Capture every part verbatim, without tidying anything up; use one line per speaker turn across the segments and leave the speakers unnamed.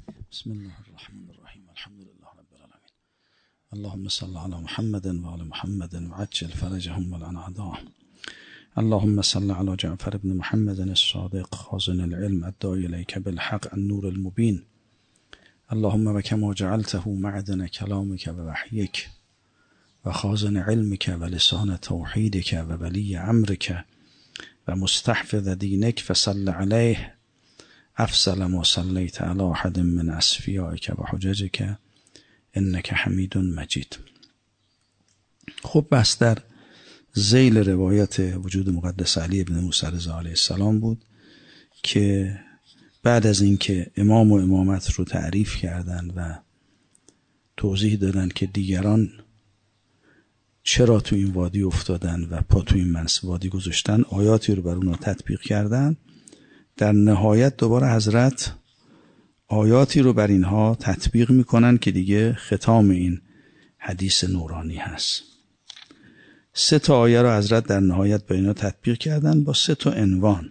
بسم الله الرحمن الرحیم الحمد لله رب العالمین اللهم صل علی محمد و آل محمد وعجل فرجهم والعنعداء اللهم صل على جعفر بن محمد الصادق خازن العلم الداعی الیک بالحق النور المبین اللهم وكما جعلته معدن كلامك ووحيك وخازن علمك ولسان توحيدك وولي أمرك ومستحفظ دينك فصل عليه أفضل ما صليت على أحد من أصفيائك وحججك إنك حمید مجید. خب بس در ذیل روایت وجود مقدس علی ابن موسی رضا علیه السلام بود که بعد از اینکه امام و امامت رو تعریف کردند و توضیح دادند که دیگران چرا تو این وادی افتادن و پا تو این منس وادی گذاشتن، آیاتی رو بر اونها تطبیق کردن، در نهایت دوباره حضرت آیاتی رو بر اینها تطبیق میکنن که دیگه ختام این حدیث نورانی هست. سه تا آیه رو حضرت در نهایت به اینا تطبیق کردن با سه تا عنوان.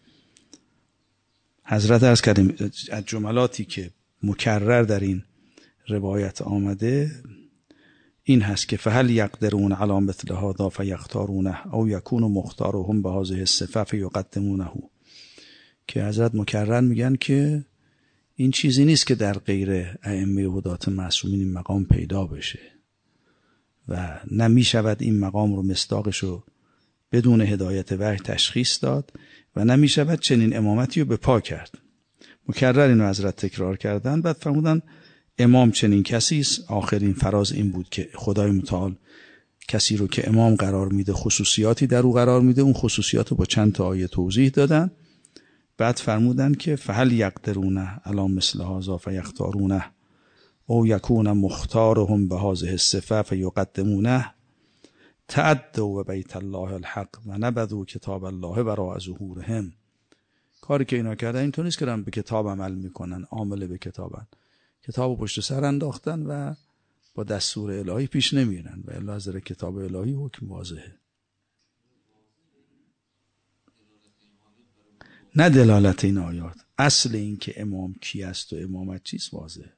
حضرت عرض کردیم از جملاتی که مکرر در این روایت آمده این هست که فهل یقدرون علی مثل هذا فیختارونه او یکون مختارهم به هذه الصفه فیقدمونه، که حضرت مکرر میگن که این چیزی نیست که در غیر ائمه هدات معصومین این مقام پیدا بشه و نمیشود این مقام رو مصداقش رو بدون هدایت وحی تشخیص داد و نمیشود چنین امامتی رو به پا کرد. مکرر اینو حضرت تکرار کردن. بعد فرمودن امام چنین کسی است. آخرین فراز این بود که خدای متعال کسی رو که امام قرار میده خصوصیاتی در او قرار میده، اون خصوصیات رو با چند تا آیه توضیح دادن. بعد فرمودن که فهل یقدرونه علی مثل هذا فیختارونه او یکون مختارهم به هذه الصفه فیقدمونه تعدوا بیت الله الحق و نبذوا کتاب الله وراء ظهورهم. کاری که اینا کردن اینطور نیست که دارن به کتاب عمل میکنن، عامل به کتابن، کتابو پشت سر انداختن و با دستور الهی پیش نمیرن و الا از در کتاب الهی حکم واضحه. نه دلالت این آیات، اصل این که امام کی است و امامت چیست واضحه.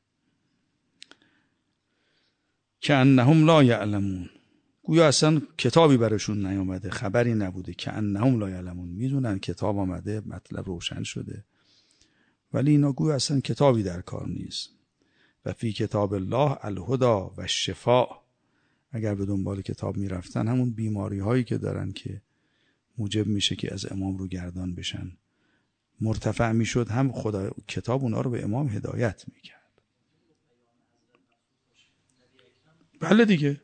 که انهم لا یعلمون، گویا اصلا کتابی براشون نیامده، خبری نبوده. که انهم لا یعلمون، میدونن کتاب آمده، مطلب روشن شده، ولی اینا گویا اصلا کتابی در کار نیست. و فی کتاب الله الهدى و الشفاء، اگر به دنبال کتاب میرفتن همون بیماری هایی که دارن که موجب میشه که از امام رو گردان بشن مرتفع میشد، هم خدا کتاب اونا رو به امام هدایت میکرد. بله دیگه،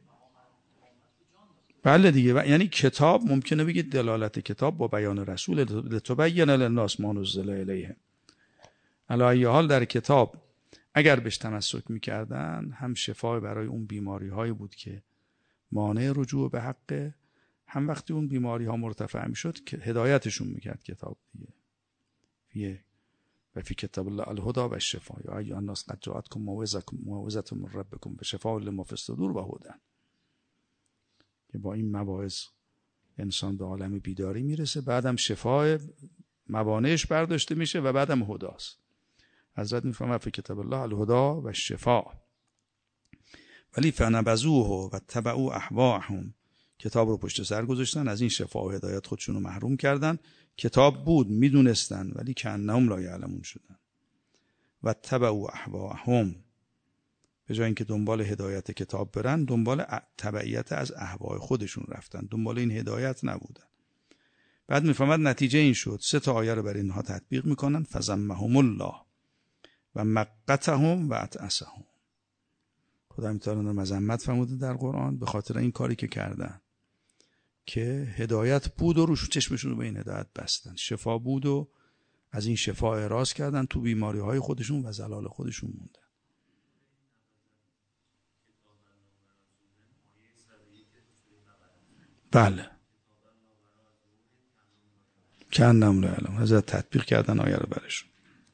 بله دیگه. و یعنی کتاب ممکنه بگید دلالت کتاب با بیان رسول لتبین للناس ما نزل الیهم. علی ای حال در کتاب اگر بهش تمسک میکردن هم شفای برای اون بیماری هایی بود که مانع رجوع به حق، هم وقتی اون بیماری ها مرتفع میشد که هدایتشون میکرد کتاب دیگه. فیه و فی کتاب الله الهدى و الشفاء یا ایها الناس قد جاءتکم موعظة من ربکم بشفاء لما فی الصدور و هدی، که با این مواعظ انسان به عالم بیداری میرسه، بعدم شفای موانعش برداشته میشه و بعدم هداست. حضرت میفهمه فی کتاب الله الهدى و الشفاء ولی فنبذوه و تبعوا اهواءهم، کتاب رو پشت سر گذاشتن، از این شفا و هدایت خودشون رو محروم کردن. کتاب بود، میدونستن، ولی کانهم لا یعلمون شدن. و تبعوا اهواءهم، به جای اینکه دنبال هدایت کتاب برن دنبال تبعیت از اهواء خودشون رفتن، دنبال این هدایت نبودن. بعد میفهمد نتیجه این شد، سه تا آیه رو بر اینها تطبیق میکنن. فذمهم الله و مقتهم و اتعسهم، خدا میتونه مذمت فرموده در قرآن به خاطر این کاری که کردن که هدایت بود و روش چشمشون رو به این هدایت بستن، شفا بود و از این شفا اعراض کردن، تو بیماری های خودشون و زلال خودشون موندن. بله، کانهم لا یعلمون، حضرت تطبیق کردن آیه رو برشون.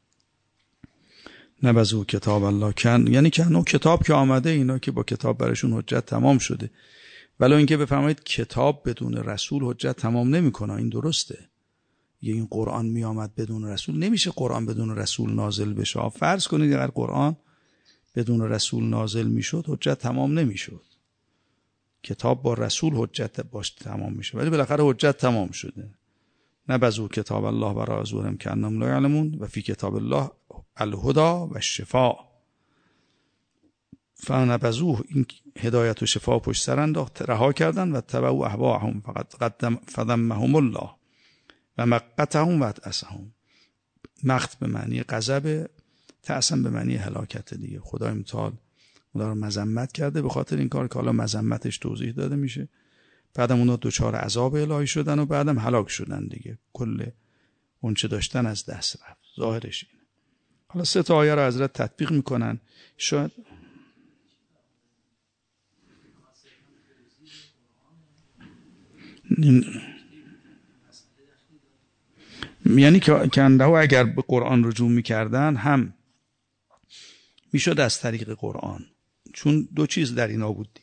نبذوا کتاب الله کن، یعنی که نو کتاب که آمده، اینا که با کتاب برشون حجت تمام شده. ولی اینکه بفرمایید کتاب بدون رسول حجت تمام نمیکنه، این درسته. یه این قرآن می آمد بدون رسول. نمیشه قرآن بدون رسول نازل بشه. فرض کنید اگر قرآن بدون رسول نازل میشد حجت تمام نمیشد. کتاب با رسول حجت باش تمام میشه، ولی بالاخره حجت تمام شده. نبذوا کتاب الله وراء ظهورهم کأنهم لا یعلمون و فی کتاب الله الهدی و الشفاء فنبذوه، این هدایت و شفا پشت سر انداخت، رها کردن و تبعوا اهواءهم فقد قدم فذمهم الله و مقتهم و اتعسهم. مقت به معنی غضب، تعسم به معنی هلاکت دیگه. خدای متعال اونا رو مذمت کرده به خاطر این کار که حالا مذمتش توضیح داده میشه. بعدم اونا دوچار عذاب الهی شدن و بعدم هلاک شدن دیگه. کل اون چه داشتن از دست رفت. ظاهرش اینه. حالا سه تا آیه رو حضرت تطبیق میکنن. شاید یعنی که کنده ها اگر به قرآن رجوع میکردن هم میشد از طریق قرآن، چون دو چیز در اینا بود.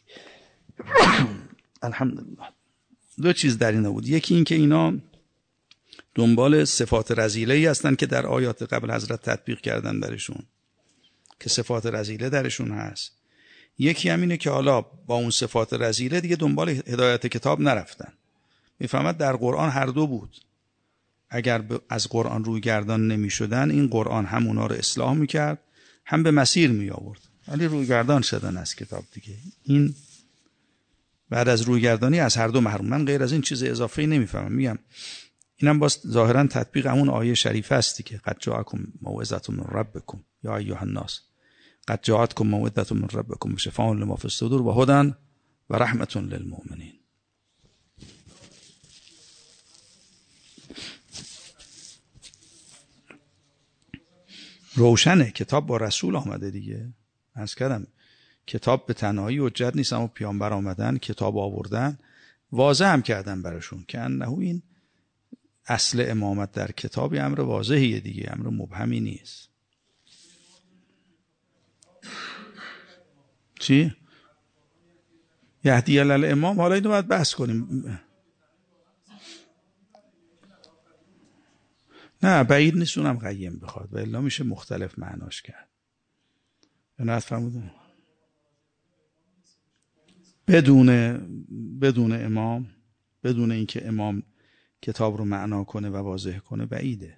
الحمدلله دو چیز در اینا بود. یکی این که اینا دنبال صفات رذیله ای هستن که در آیات قبل حضرت تطبیق کردن درشون، که صفات رذیله درشون هست. یکی همینه که حالا با اون صفات رذیله دیگه دنبال هدایت کتاب نرفتن. میفهمد در قرآن هر دو بود. اگر از قرآن روی گردان نمی شدن این قرآن هم اونا رو اصلاح میکرد هم به مسیر می آورد، ولی روی گردان شدن از کتاب دیگه. این بعد از روی گردانی از هر دو محروم. من غیر از این چیز اضافه‌ای نمیفهمم. میگم اینم باز ظاهرا تطبیق همون آیه شریف است که قد جاءکم موعظة من ربکم یا ایها الناس قد جاءتکم موعظة من ربکم شفاء لما فی الصدور و هدی و رحمة للمؤمنین. روشنه کتاب با رسول آمده دیگه. عرض کردم کتاب به تنهایی حجت نیست، اما پیامبر آمدن کتاب آوردن واضح هم کردن براشون که انه این اصل امامت در کتابی امر واضحیه دیگه، امر مبهمی نیست. چی؟ یهدی الامام، حالا اینو باید بحث کنیم. نه بعید نیست اونم قیم بخواد و الا میشه مختلف معناش کرد. نه فرمودن بدون بدون امام، بدون اینکه امام کتاب رو معنا کنه و واضح کنه بعیده.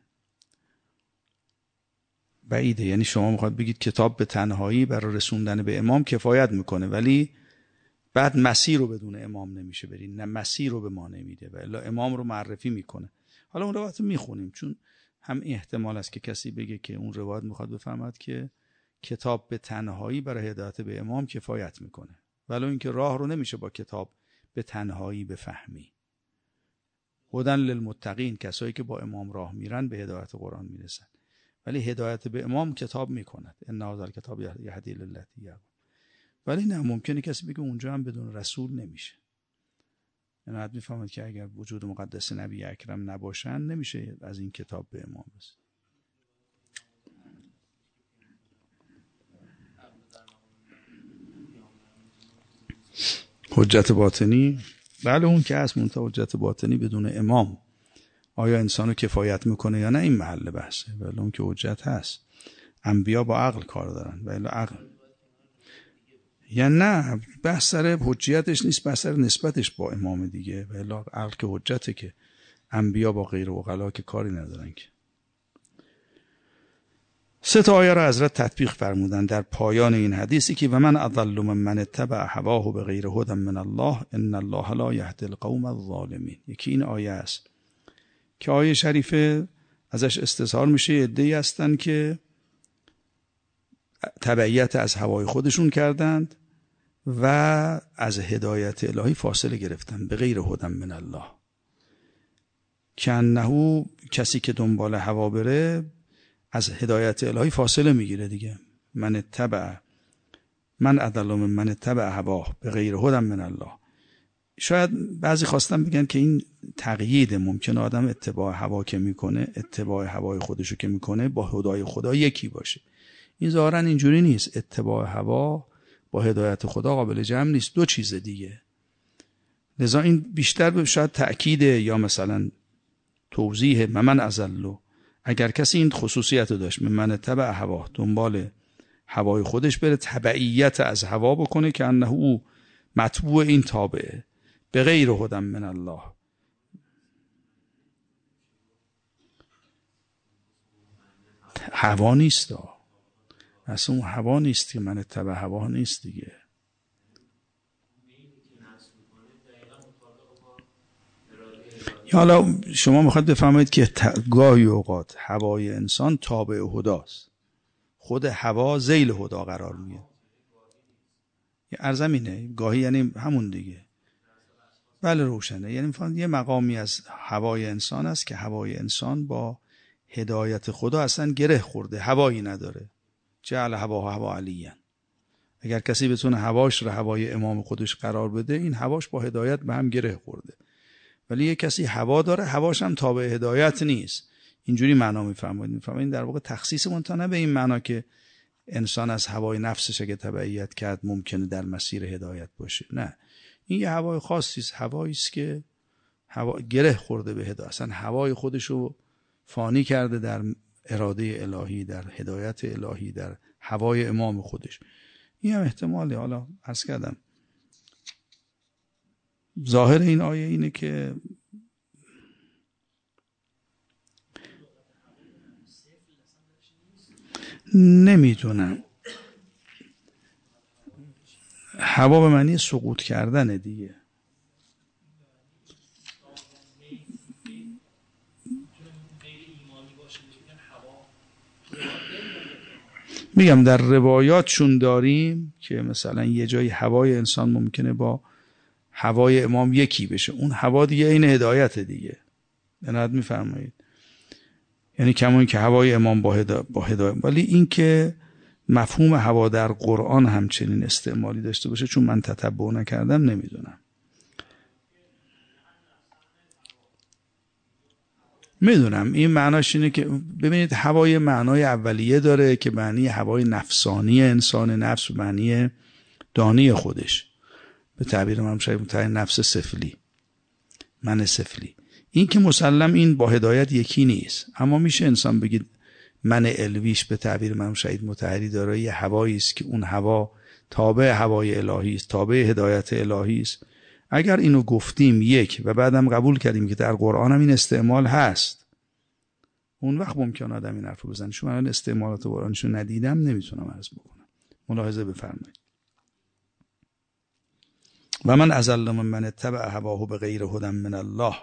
بعیده یعنی شما میخواد بگید کتاب به تنهایی برای رسوندن به امام کفایت میکنه، ولی بعد مسیر رو بدون امام نمیشه برید. نه مسیر رو به ما نمیده و الا امام رو معرفی میکنه. حالا اون روایت میخونیم چون هم احتمال است که کسی بگه که اون روایت میخواد بفهمد که کتاب به تنهایی برای هدایت به امام کفایت میکنه، ولو اینکه راه رو نمیشه با کتاب به تنهایی بفهمی. هدی للمتقین، کسایی که با امام راه میرن به هدایت قرآن میرسن، ولی هدایت به امام کتاب میکند. ان هذا الکتاب یهدی للتی هی. ولی نه ممکنه کسی بگه اونجا هم بدون رسول نمیشه. یعنی حد میفهمد که اگر وجود مقدس نبی اکرم نباشن نمیشه از این کتاب به امام رسید. حجت باطنی، بله اون که هست، منتها حجت باطنی بدون امام آیا انسانو کفایت میکنه یا نه این محل بحثه. ولی اون که حجت هست، انبیا با عقل کار دارن ولی عقل یا نه بحث سر حجیتش نیست، بحث سر نسبتش با امام دیگه. ولی عقل که حجته که انبیا با غیر عقلا که کاری ندارن که. سه تا آیه را حضرت تطبیق فرمودن در پایان این حدیثی که و من اضل ممن اتبع هواه بغیر هدی من الله ان الله لا یهدی القوم الظالمین. یکی این آیه است که آیه شریفه ازش استظهار میشه عده‌ای هستن که تبعیت از هوای خودشون کردند و از هدایت الهی فاصله گرفتن به غیر هدی من الله. که انه کسی که دنبال هوا بره از هدایت الهی فاصله میگیره دیگه. من اتبع من اضل ممن اتبع هواه بغیر هدی من الله. شاید بعضی خواستن بگن که این تقیید، ممکنه آدم اتباع هوا که میکنه، اتباع هوای خودشو که میکنه با هدای خدا یکی باشه. این ظاهرا اینجوری نیست. اتباع هوا با هدایت خدا قابل جمع نیست، دو چیز دیگه. لذا این بیشتر به شاید تأکیده یا مثلا توضیح من اضل، اگر کسی این خصوصیت رو داشت من تبع هوا، دنبال هوای خودش بره، تبعیت از هوا بکنه که انه او متبوع این تابعه، به غیر هدی من الله. هوا نیست، اصلا اون هوا نیست که من تبع هوا نیست دیگه. یا حالا شما میخواید بفهمید که گاهی اوقات هوای انسان تابع هداست، خود هوا ذیل هدا قرار میگیره. یه ارزمینه گاهی یعنی همون دیگه. بله روشنه. یعنی مثلا یه مقامی از هوای انسان است که هوای انسان با هدایت خدا اصلا گره خورده، هوایی نداره. جعل هوا هوا علیاً. اگر کسی بتونه هواش رو هوای امام خودش قرار بده، این هواش با هدایت به هم گره خورده. ولی یه کسی هوا داره، هواش هم تابع هدایت نیست. اینجوری معنا میفهمید. میفهمید در واقع تخصیص منتنه به این معنا که انسان از هوای نفسش اگه تبعیت کرد ممکنه در مسیر هدایت باشه. نه، این یه هوای خاصی است، هوایی است که هوا گره خورده به هدایت، اصلا هوای خودش رو فانی کرده در اراده الهی، در هدایت الهی، در هوای امام خودش. این هم احتماله. حالا عرض کردم ظاهر این آیه اینه که نمیدونم، هوا به معنی سقوط کردن دیگه. میگم در روایات چون داریم که مثلا یه جایی هوای انسان ممکنه با هوای امام یکی بشه، اون هوا دیگه این هدایت دیگه. بنابراین میفرمایید یعنی کمون که هوای امام با هدایت, با هدایت. ولی این که مفهوم هوا در قرآن همچنین استعمالی داشته باشه، چون من تتبع نکردم نمیدونم. میدونم این معناش اینه که ببینید هوای معنای اولیه داره که معنی هوای نفسانی انسان، نفس معنی دانی خودش، به تعبیر من شاید متعین نفس سفلی، من سفلی. این که مسلم این با هدایت یکی نیست، اما میشه انسان بگید من الویش به تعبیر من شاید متحری داره یه هوایی است که اون هوا تابع هوای الهی است، تابع هدایت الهی است. اگر اینو گفتیم یک و بعدم قبول کردیم که در قرآن هم این استعمال هست، اون وقت ممکن آدم این حرفو بزنه. چون من استعمالات قرآنشو ندیدم نمیتونم عرض بکنم. ملاحظه بفرمایید. و من اضل ممن اتبع هواه بغیر هدی من الله.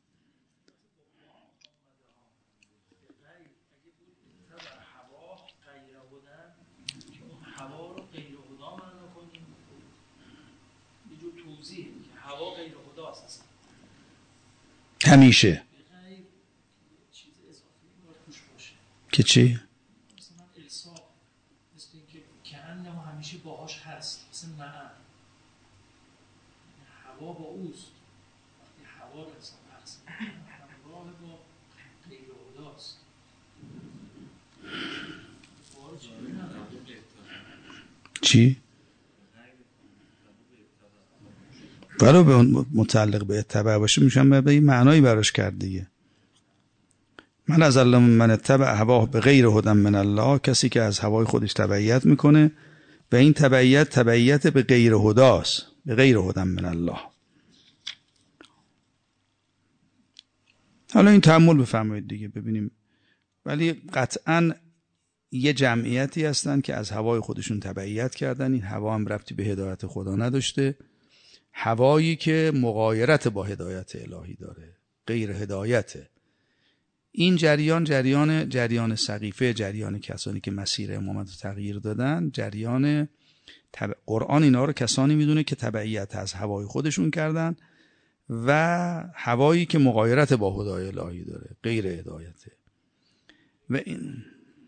همیشه که چی؟
مثلا الساق مثل اینکه کأنه همیشه باهاش هست، مثل نه هوا با اوست. وقتی هوا رو انسان حس میکنه همراه با غیر هداست.
چی؟ ولو به متعلق به اتباع باشه میشم به این معنایی براش کرد دیگه. من اضل من اتبع هواه بغیر هدی من الله، کسی که از هوای خودش تبعیت میکنه و این تبعیت تبعیت به غیر هداست، به غیر هدی من الله. حالا این تأمل بفرمایید دیگه ببینیم. ولی قطعاً یه جمعیتی هستن که از هوای خودشون تبعیت کردن، این هوا هم ربطی به هدایت خدا نداشته، هوایی که مغایرت با هدایت الهی داره، غیر هدایته. این جریان جریان جریان سقیفه، جریان کسانی که مسیر امامت رو تغییر دادن، جریان تب... قرآن اینا رو کسانی میدونه که تبعیت از هوای خودشون کردن و هوایی که مغایرت با هدای الهی داره، غیر هدایته. و این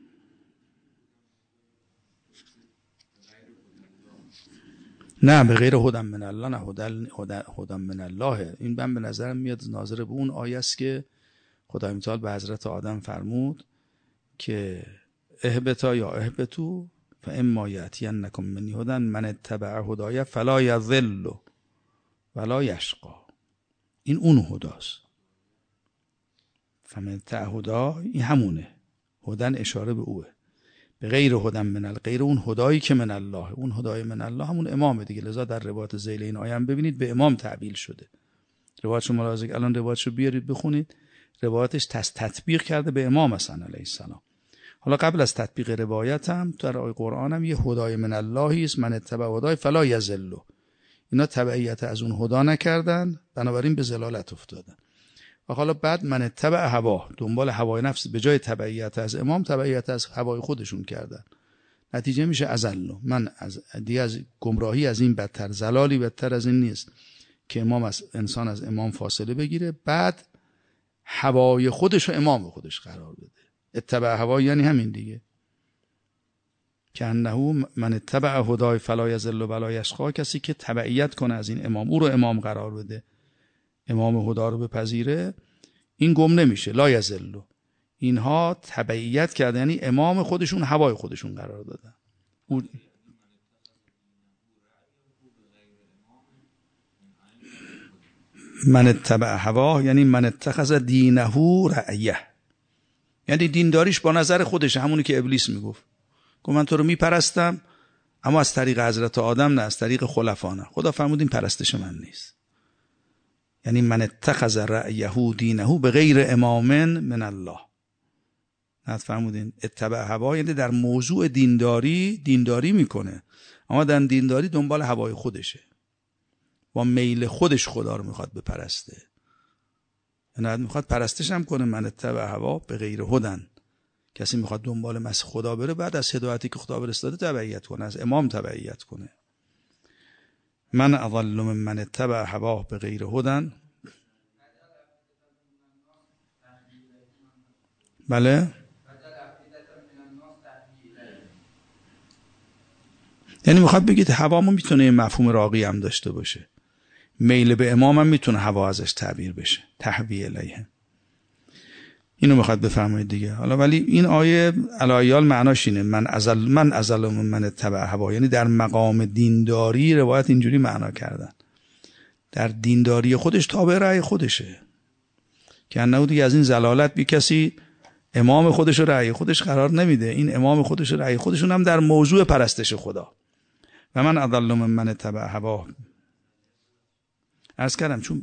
نه به غیر هدی من الله، نه هدی من الله. این من به نظرم میاد ناظر به اون آیه است که خدای متعال به حضرت آدم فرمود که اهبطا یا اهبطو فاما یأتینکم منی هدی من اتبع هدای فلا یضل ولا یشقی. این اون هداست. فمن هدا این همونه، هدن اشاره به اوه، به غیر هدن من الغیر، اون هدایی که من الله، اون هدای من الله همون امامه دیگه. لذا در روایت ذیل این آیه هم ببینید به امام تعبیل شده. روایتشو ملاحظه، الان روایتشو بیارید بخونید، روایتش تطبیق کرده به امام حسن علیه السلام. حالا قبل از تطبیق روایت هم در آیه قرآن هم یه هدای من اللهی است، من اتبع هدای فلا یضل. اینا تبعیت از اون هدا نکردن، بنابراین به ضلالت افتادن. و حالا بعد من اتبع هوا، دنبال هوای نفس، به جای تبعیت از امام تبعیت از هوای خودشون کردن. نتیجه میشه ازل. من از دیگه از گمراهی از این بدتر، زلالی بدتر از این نیست که امام از انسان از امام فاصله بگیره، بعد هوای خودش و امام خودش قرار بده. اتبع هوا یعنی همین دیگه، که انه من اتبع هدای فلا یضل ولا یشقی، کسی که تبعیت کنه از این امام، او رو امام قرار بده، امام هدا رو بپذیره، این گم نمیشه. لا یضل، اینها تبعیت کردن یعنی امام خودشون هوای خودشون قرار دادن. او من اتبع هوا یعنی من اتخذ دینه رأیه، یعنی دینداریش با نظر خودش، همونی که ابلیس میگفت، گفت من تو رو میپرستم اما از طریق حضرت آدم نه، از طریق خلفا نه. خدا فرمود این پرستش من نیست. یعنی من اتخذ رأیه دینه به غیر امام من الله. نه فرمودین اتبع هوا یعنی در موضوع دینداری دینداری میکنه، اما در دینداری دنبال هوای خودشه، با میل خودش خدا رو میخواد بپرسته. نه میخواد پرستش هم کنه. من اتبع هوا به غیر هدن، کسی میخواد دنبال مسیح خدا بره، بعد از هدایتی که خدا فرستاده تبعیت کنه، از امام تبعیت کنه. من اضل من من اتبع هوا به غیر هدن. بله، یعنی میخواد بگید هوامون میتونه یه مفهوم راقی هم داشته باشه، میل به امام هم میتونه هوا ازش تعبیر بشه، تحویه الیه. اینو میخواد بفرمایید دیگه. حالا ولی این آیه علایال معناش اینه من ازل من ازل من من اتبع هوا، یعنی در مقام دینداری روایت اینجوری معنا کردن، در دینداری خودش تابع رأی خودشه، که انه دیگه از این زلالت بی کسی امام خودش و رأی خودش قرار نمیده. این امام خودش و رأی خودشون هم در موضوع پرستش خدا. و من اضل من من اتبع هوا، عرض کردم چون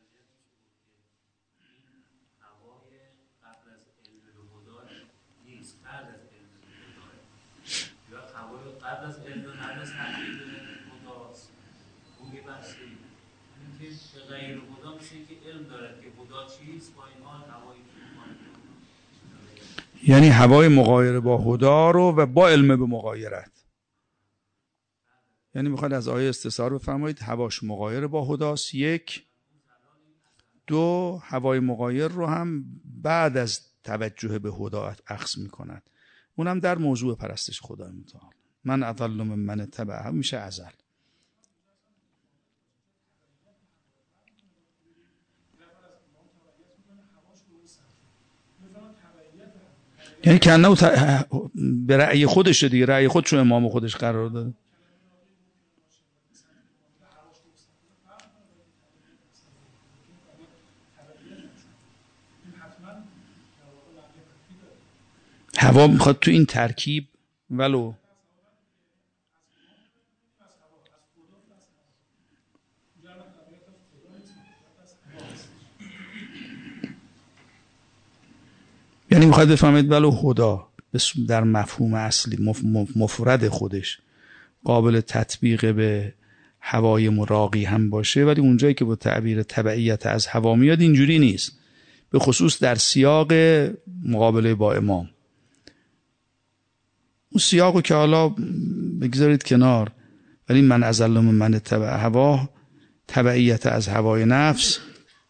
یعنی هوای مغایر با هدا رو و با علم به مغایرت، یعنی میخواد از آیه استثار بفرمایید هواش مغایر با هداست، یک. دو، هوای مغایر رو هم بعد از توجه به هدا اخذ میکند، اونم در موضوع پرستش خدا متعال. من اضل من من اتبع میشه ازل. یعنی که انه به رأی خودش دیگه، رأی خودش رو امام خودش قرار داده. هوا میخواد تو این ترکیب ولو یعنی میخواد بفهمید ولو خدا در مفهوم اصلی مفرد خودش قابل تطبیق به هوای مراقی هم باشه، ولی اونجایی که با تعبیر تبعیت از هوا میاد اینجوری نیست، به خصوص در سیاق مقابله با امام. اون سیاقو که حالا بگذارید کنار، ولی من ازل من من اتبع هوا، تبعیت از هوای نفس.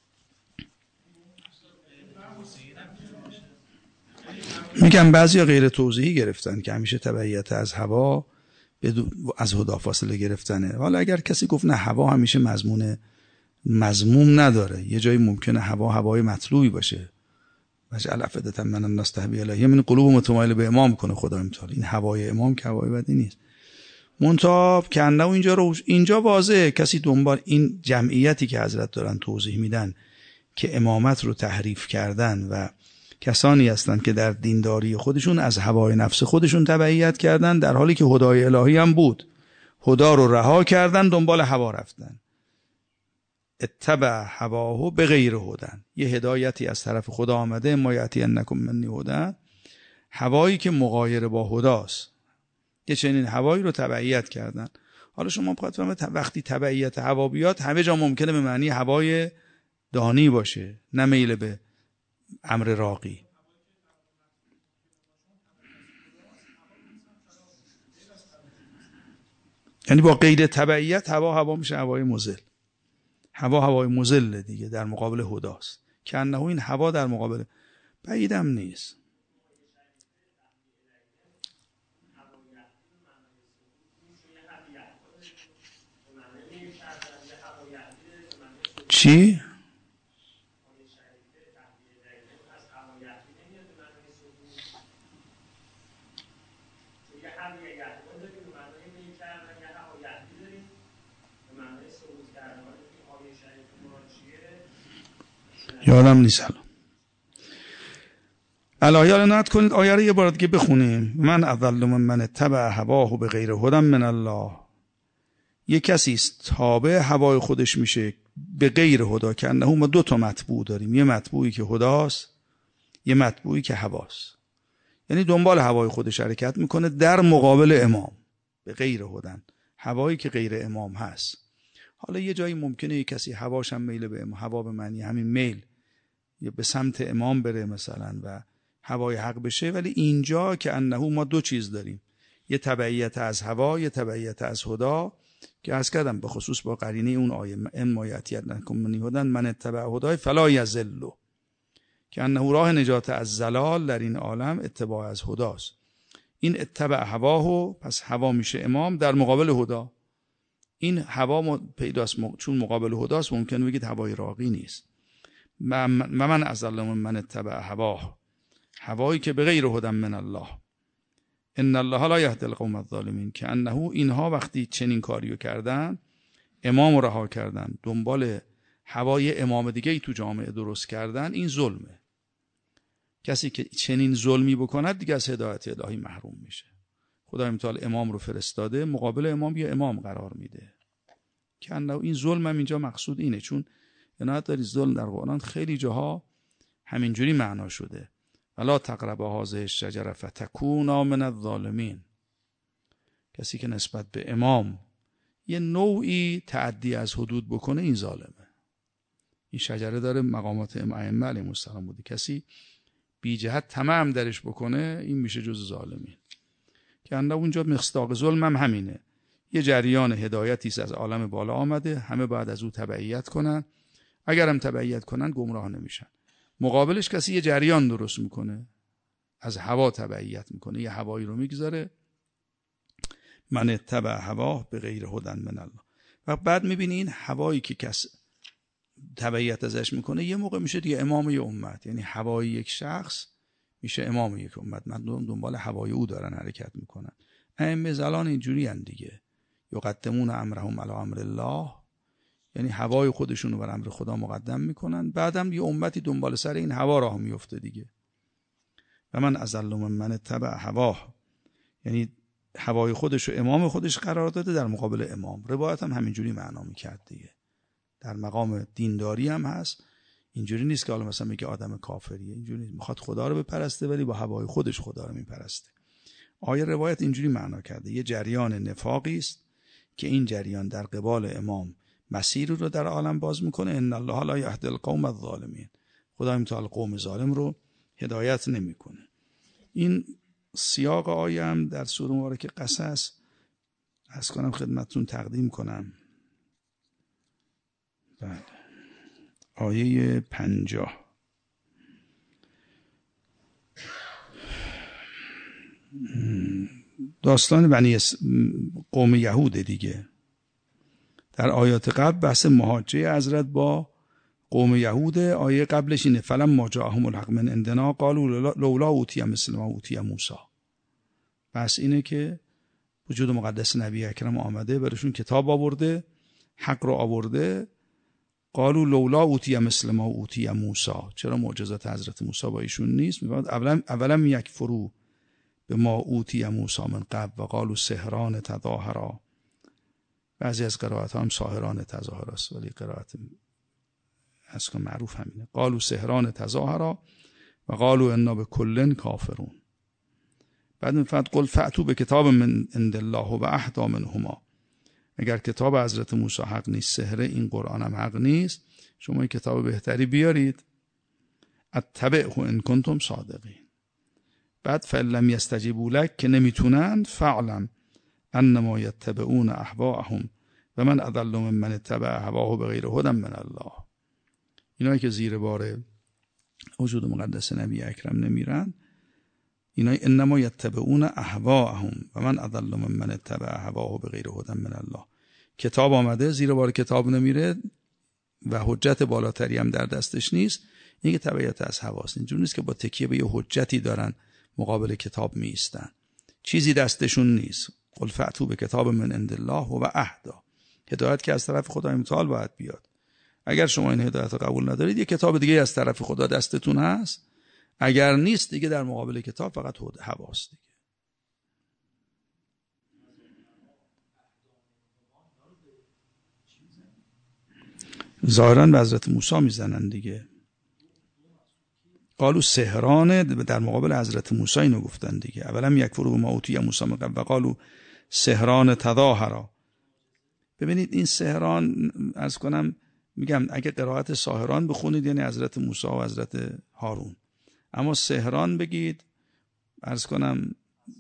میگم بعضیا غیر توضیحی گرفتن که همیشه تبعیت از هوا از هدا فاصله گرفتنه. حالا اگر کسی گفت نه هوا همیشه مضمون مضموم نداره، یه جایی ممکنه هوا هوای مطلوبی باشه، وجعل افئدة من الناس تهوی الیه، من قلوب متمایل به امام کنه خدا متعال. این هوای امام که هوای بدی نیست. منتها کنده اینجا رو اینجا واضحه، کسی دنبال این جمعیتی که حضرت دارن توضیح میدن که امامت رو تحریف کردن و کسانی هستند که در دینداری خودشون از هوای نفس خودشون تبعیت کردن، در حالی که هدای الهی هم بود. هدا رو رها کردن، دنبال هوا رفتن. اتبع هواه به غیر هدن. یه هدایتی از طرف خدا آمده، ما یأتی انکم منی هدن، هوایی که مغایر با هداست، یه چنین هوایی رو تبعیت کردن. حالا شما باید فهمید وقتی تبعیت هوا بیاد، همه جا ممکنه به معنی هوای دانی باشه، نه میل به امر راقی. یعنی با قید تبعیت هوا هوا میشه هوای مضل. هوا هوای مضل دیگه، در مقابل هداست، که انه این هوا در مقابل بعیدم نیست. چی؟ یادم نیست الان. الهی نت کنید آیه رو یه بار دیگه بخونیم. من اضل ممن اتبع هواه به غیر هدی من الله. یک کسی است تابع هوای خودش میشه به غیر هدا، که انه ما دو تا مطبوع داریم، یه مطبوعی که هداست، یه مطبوعی که هواست. یعنی دنبال هوای خودش حرکت میکنه در مقابل امام، به غیر هدن، هوایی که غیر امام هست. حالا یه جایی ممکنه یه کسی هواش هم میل به امام، هوا به معنی همین میل یا به سمت امام بره مثلا و هوای حق بشه، ولی اینجا که انه ما دو چیز داریم، یه تبعیت از هوا، یه تبعیت از هدا، که عرض کردم به خصوص با قرینه اون آیه ان ما یأتی انکم منی هدی من اتبع هدای فلا یضل، که انه راه نجات از ضلال در این عالم اتباع از هداست. این اتبع هواه، پس هوا میشه امام در مقابل هدا. این هوا پیداست چون مقابل هداست، ممکن بگید هوای راقی نیست. من من اضل ممن اتبع هواه، هوایی که به غیر هدی من الله. ان الله لا یهدی القوم الظالمین، که انه اینها وقتی چنین کاریو کردن، امام رو رها کردن، دنبال هوای امام دیگه ای تو جامعه درست کردن، این ظلمه. کسی که چنین ظلمی بکند دیگه از هدایت الهی محروم میشه. خدای متعال امام رو فرستاده، مقابل امام یه امام قرار میده، که انه این ظلم هم اینجا مقصود اینه، چون عنایت داری ظلم در قرآن خیلی جاها همینجوری معنا شده، ولا تقربوا هذه الشجره فتکونا من الظالمین. کسی که نسبت به امام یه نوعی تعدی از حدود بکنه، این ظالمه. این شجره داره مقامات ائمه علیهم السلام بوده، کسی بی جهت تمام درش بکنه، این میشه جز ظالمین. که انده اونجا مصداق ظلم هم همینه، یه جریان هدایتی از عالم بالا آمده، همه باید از او تبعیت کنن، اگر هم تبعیت کنن گمراه نمیشن. مقابلش کسی یه جریان درست میکنه، از هوا تبعیت میکنه، یه هوایی رو میگذاره، من اتبع هواه به غیر هدی من الله. و بعد میبینی این هوایی که کس تبعیت ازش میکنه یه موقع میشه دیگه امام یه امت، یعنی هوای یک شخص میشه امام یک امت، مردم دنبال هوای او دارن حرکت میکنن. ائمه زلان اینجوری ان دیگه، یقدمون امرهم علی امر الله، یعنی هوای خودشونو بر امر خدا مقدم میکنن، بعدم یه امتی دنبال سر این هوا راه میفته دیگه. و من اضل ممن اتبع هواه، یعنی هوای خودش و امام خودش قرار داده در مقابل امام. روایت هم همینجوری معنا میکرد دیگه، در مقام دینداری هم هست. اینجوری نیست که حالا مثلا میگه آدم کافریه، اینجوری نیست، میخواد خدا رو بپرسته ولی با هوای خودش خدا رو میپرسته. آیه روایت اینجوری معنا کرده، یه جریان نفاقی است که این جریان در قبال امام مسیر رو در عالم باز میکنه. ان الله لا یهدی القوم الظالمین، خدای متعال قوم ظالم رو هدایت نمیکنه. این سیاق آیه هم در سوره مبارکه قصص از کنم خدمتتون تقدیم کنم. بله، آیه پنجاه. داستان بنی قوم یهود دیگه. در آیات قبل بحث محاجه حضرت با قوم یهود، آیه قبلش اینه فلما جاءهم الحق من عندنا قالوا لولا اوتی مثل ما اوتی موسی. بس اینه که وجود مقدس نبی اکرم آمده، برشون کتاب آورده، حق رو آورده، قالوا لولا اوتی مثل ما اوتی موسی، چرا معجزات حضرت موسی با ایشون نیست؟ میگه اولا اولم یکفروا به ما اوتی موسی من قبل و قالوا سحران تظاهرا. بعضی از قرائت ها هم ساحران تظاهر است، ولی قرائت اصلا معروف همینه. قالوا سحران تظاهرا و قالوا انا بکل کافرون. بعد میفرد قل فأتوا به کتاب من عند الله و اهدی منهما. اگر کتاب حضرت موسی حق نیست، سحر این قرآن هم حق نیست، شما کتاب بهتری بیارید. اتبعه ان کنتم صادقین. بعد فلم یستجیبوا لک، که نمیتونند، فعلم انما یتبعون اهواءهم و من اضل ممن اتبع هواه بغیر هدی من الله. اینایی که زیر بار وجود مقدس نبی اکرم نمیرن، اینا انما یتبعون اهواءهم و من اضل ممن اتبع هواه بغیر هدی من الله. کتاب آمده، زیر بار کتاب نمیره و حجت بالاتری هم در دستش نیست، این که تبعیت از هواست. اینجوری نیست که با تکیه به یه حجتی دارن مقابل کتاب می ایستن، چیزی دستشون نیست. قل فأتوا به کتاب من عند الله و اهدی. هدایت که از طرف خدای متعال باید بیاد. اگر شما این هدایت رو قبول ندارید، یه کتاب دیگه از طرف خدا دستتون هست. اگر نیست، دیگه در مقابل کتاب فقط هواست دیگه. ظاهراً به حضرت موسی میزنن دیگه. قالوا سحران، در مقابل حضرت موسی اینو گفتن دیگه. اولم یکفروا بما اوتی موسی من قبل و قالوا سحران تظاهرا. ببینید این سحران، عرض کنم میگم اگه قرائت ساحران بخونید یعنی حضرت موسی و حضرت هارون، اما سحران بگید، عرض کنم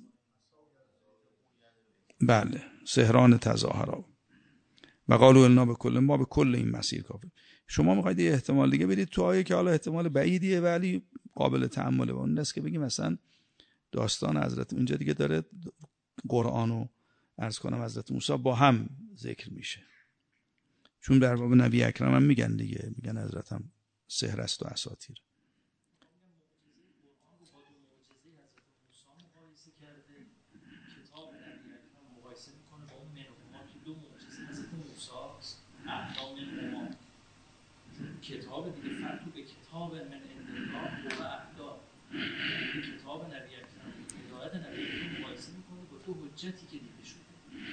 بله سحران تظاهرا و قالوا انا بکل، ما به کل این مسیر کافر. شما میخواید یه احتمال دیگه بدید تو آیه که حالا احتمال بعیدیه ولی قابل تأمله، اون است که بگیم مثلا داستان حضرت اینجا دیگه داره قرآن و عرض کنم حضرت موسی با هم ذکر میشه، چون در باب نبی اکرم هم میگن دیگه، میگن حضرت هم سحر است و اساطیر.
کتاب دیگه فأتوا به کتاب من عند الله و اهدی. کتاب نبی اکرم، هدایت نبی اکرم مقایسه میکنه با تو حجتی که دیده شده.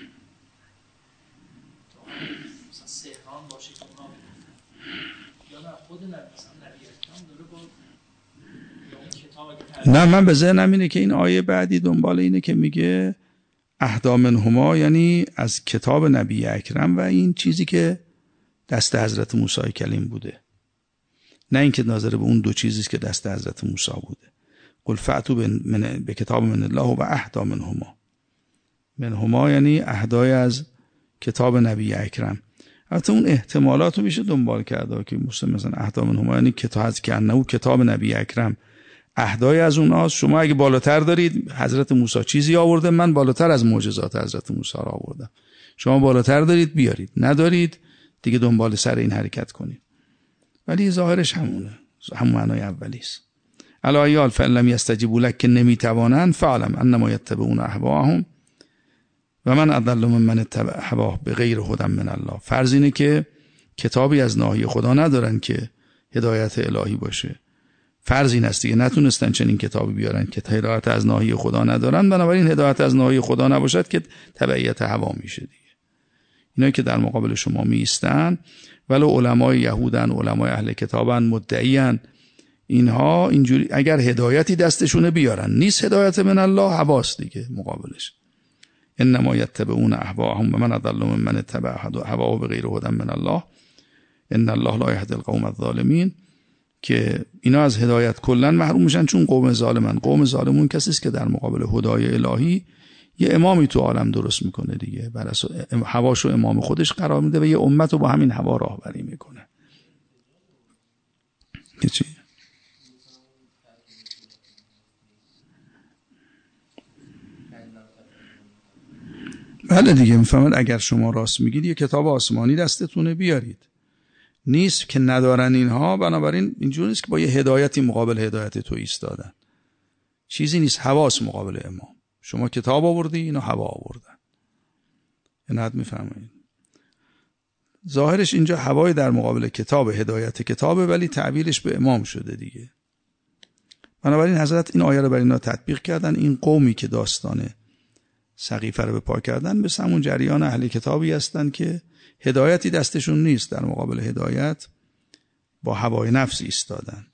تا مثلا سحران باشه که اونا میگفتن، یا نه خود نبی مثلا نبی اکرم داره با یا اون کتاب.
نه من به ذهنم اینه که این آیه بعدی دنبال اینه که میگه اهدی منهما، یعنی از کتاب نبی اکرم و این چیزی که دست حضرت موسی کلیم بوده، نه اینکه ناظر به اون دو چیزی که دست حضرت موسی بوده. قل فأتوا به کتاب من الله و اهدی منهما. منهما یعنی اهدای از کتاب نبی اکرم. البته اون احتمالات رو میشه دنبال کرده که مثلا اهدی منهما یعنی کتاب از که انه کتاب نبی اکرم، اهدای از اوناست. شما اگه بالاتر دارید، حضرت موسی چیزی آورده، من بالاتر از معجزات حضرت موسی را آوردم، شما بالاتر دارید بیارید، ندارید دیگه دنبال سر این حرکت کنید. ولی ظاهرش همونه، همون معنای اولیست. الا ایال فإن لم یستجیبوا لک، که نمیتوانند، فعلم انما یتبعون اهواءهم و من اضل ممن اتبع هواه بغیر هدی من الله. فرض اینه که کتابی از ناحیه خدا ندارن که هدایت الهی باشه. فرض این است دیگه، نتونستن چنین کتابی بیارن که هدایت از ناحیه خدا ندارن، بنابراین هدایت از ناحیه خدا نباشد که تبعیت هوا میشه دیگه. اینایی که در مقابل شما می ایستن، ولو علمای یهودن، علمای اهل کتابن، مدعیان، اینها اینجوری اگر هدایتی دستشونه بیارن، نیست هدایت من الله، هواست دیگه مقابلش. انما یتبعون اهواءهم و من اضل ممن اتبع هواه بغیر هدی من الله ان الله لا یهدی القوم الظالمین. که اینا از هدایت کلا محروم میشن چون قوم ظالمن. قوم ظالمون کسی است که در مقابل هدای الهی یه امامی تو عالم درست میکنه دیگه، بر اساس هواشو امام خودش قرار میده و یه امت رو با همین هوا راهبری میکنه. چی؟ بله دیگه میفهمد. اگر شما راست میگید یه کتاب آسمانی دستتونه بیارید، نیست که ندارن اینها، بنابراین اینجوری نیست که با یه هدایتی مقابل هدایت تو ایستادن، چیزی نیست، حواس مقابل امام. شما کتاب آوردی، اینا هوا آوردن. این حد میفهمید. ظاهرش اینجا هوای در مقابل کتاب، هدایت کتابه، ولی تعبیرش به امام شده دیگه. بنابراین حضرت این آیه رو بر اینا تطبیق کردن. این قومی که داستان سقیفه رو به پا کردن به همون جریان اهل کتابی هستن که هدایتی دستشون نیست، در مقابل هدایت با هوای نفس ایستادن.